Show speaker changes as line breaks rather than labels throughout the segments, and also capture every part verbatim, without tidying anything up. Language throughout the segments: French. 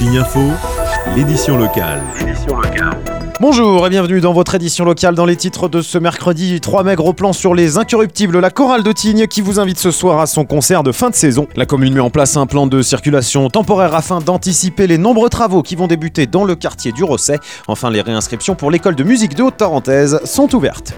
Tignes Info, l'édition locale.
Bonjour et bienvenue dans votre édition locale. Dans les titres de ce mercredi trois mai, gros plan sur les Incorruptibles, la chorale de Tignes qui vous invite ce soir à son concert de fin de saison. La commune met en place un plan de circulation temporaire afin d'anticiper les nombreux travaux qui vont débuter dans le quartier du Rosset. Enfin, les réinscriptions pour l'école de musique de Haute-Tarentaise sont ouvertes.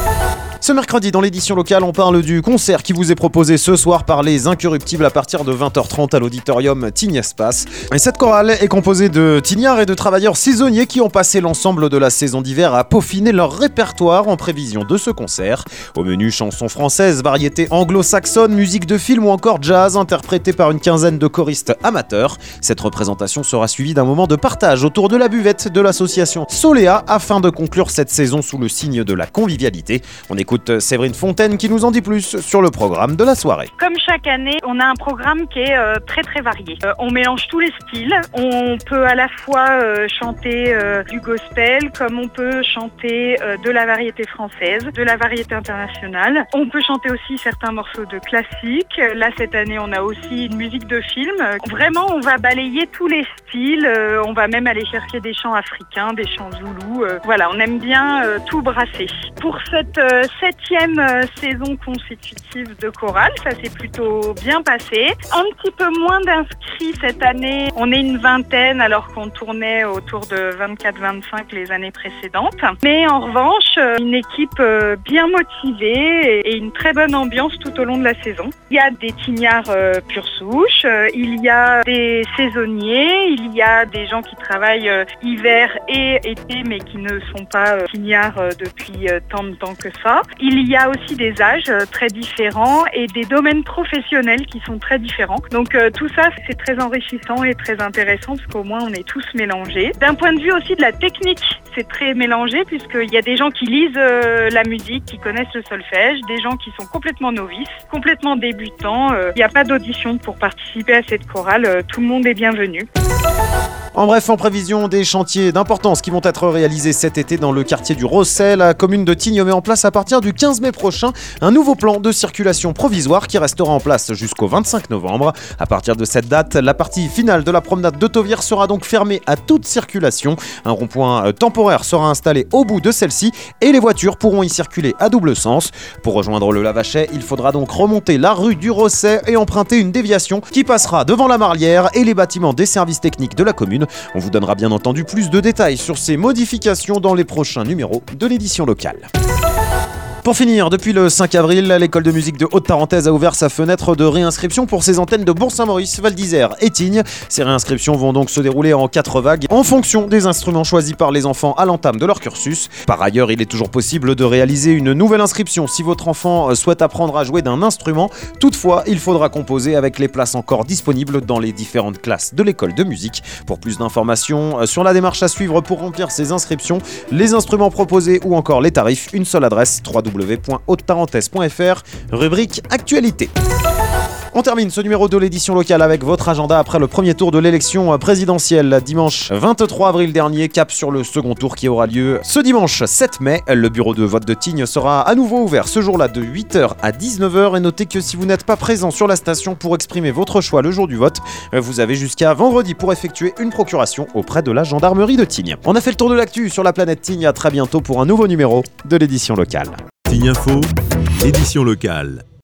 Ce mercredi, dans l'édition locale, on parle du concert qui vous est proposé ce soir par les Incorruptibles à partir de vingt heures trente à l'auditorium Tignes Espace. Et cette chorale est composée de tignards et de travailleurs saisonniers qui ont passé l'ensemble de la saison d'hiver à peaufiner leur répertoire en prévision de ce concert. Au menu, chansons françaises, variétés anglo-saxonnes, musique de film ou encore jazz interprétée par une quinzaine de choristes amateurs. Cette représentation sera suivie d'un moment de partage autour de la buvette de l'association Soléa afin de conclure cette saison sous le signe de la convivialité. On écoute Séverine Fontaine qui nous en dit plus sur le programme de la soirée.
Comme chaque année, on a un programme qui est euh, très très varié. Euh, on mélange tous les styles. On peut à la fois euh, chanter euh, du gospel, comme on peut chanter euh, de la variété française, de la variété internationale. On peut chanter aussi certains morceaux de classique. Là, cette année, on a aussi une musique de film. Vraiment, on va balayer tous les styles. Euh, on va même aller chercher des chants africains, des chants zoulous. Euh, voilà, on aime bien euh, tout brasser. Pour cette euh, septième euh, saison consécutive de chorale, ça s'est plutôt bien passé. Un petit peu moins d'inscrits cette année. On est une vingtaine alors qu'on tournait autour de vingt-quatre vingt-cinq les années précédentes. Mais en revanche, euh, une équipe euh, bien motivée et une très bonne ambiance tout au long de la saison. Il y a des tignards euh, pure souche, euh, il y a des saisonniers, il y a des gens qui travaillent euh, hiver et été mais qui ne sont pas euh, tignards euh, depuis euh, tant de temps que ça. Il y a aussi des âges euh, très différents et des domaines professionnels qui sont très différents. Donc euh, tout ça, c'est très enrichissant et très intéressant parce qu'au moins on est tous mélangés. D'un point de vue aussi de la technique, c'est très mélangé puisqu'il y a des gens qui lisent euh, la musique, qui connaissent le solfège, des gens qui sont complètement novices, complètement débutants. Euh, il n'y a pas d'audition pour participer à cette chorale. Euh, tout le monde est bienvenu.
En bref, en prévision des chantiers d'importance qui vont être réalisés cet été dans le quartier du Rosset, la commune de Tignes met en place à partir du quinze mai prochain un nouveau plan de circulation provisoire qui restera en place jusqu'au vingt-cinq novembre. À partir de cette date, la partie finale de la promenade de Tauvière sera donc fermée à toute circulation. Un rond-point temporaire sera installé au bout de celle-ci et les voitures pourront y circuler à double sens. Pour rejoindre le Lavachet, il faudra donc remonter la rue du Rosset et emprunter une déviation qui passera devant la Marlière et les bâtiments des services techniques de la commune. On vous donnera bien entendu plus de détails sur ces modifications dans les prochains numéros de l'édition locale. Pour finir, depuis le cinq avril, l'école de musique de Haute-Tarentaise a ouvert sa fenêtre de réinscription pour ses antennes de Bourg-Saint-Maurice, Val d'Isère et Tignes. Ces réinscriptions vont donc se dérouler en quatre vagues en fonction des instruments choisis par les enfants à l'entame de leur cursus. Par ailleurs, il est toujours possible de réaliser une nouvelle inscription si votre enfant souhaite apprendre à jouer d'un instrument. Toutefois, il faudra composer avec les places encore disponibles dans les différentes classes de l'école de musique. Pour plus d'informations sur la démarche à suivre pour remplir ces inscriptions, les instruments proposés ou encore les tarifs, une seule adresse, w w w point haute tarentaise point f r, rubrique Actualité. On termine ce numéro de l'édition locale avec votre agenda après le premier tour de l'élection présidentielle. Dimanche vingt-trois avril dernier, cap sur le second tour qui aura lieu ce dimanche sept mai. Le bureau de vote de Tignes sera à nouveau ouvert ce jour-là de huit heures à dix-neuf heures. Et notez que si vous n'êtes pas présent sur la station pour exprimer votre choix le jour du vote, vous avez jusqu'à vendredi pour effectuer une procuration auprès de la gendarmerie de Tignes. On a fait le tour de l'actu sur la planète Tignes. À très bientôt pour un nouveau numéro de l'édition locale.
Tignes Info, édition locale.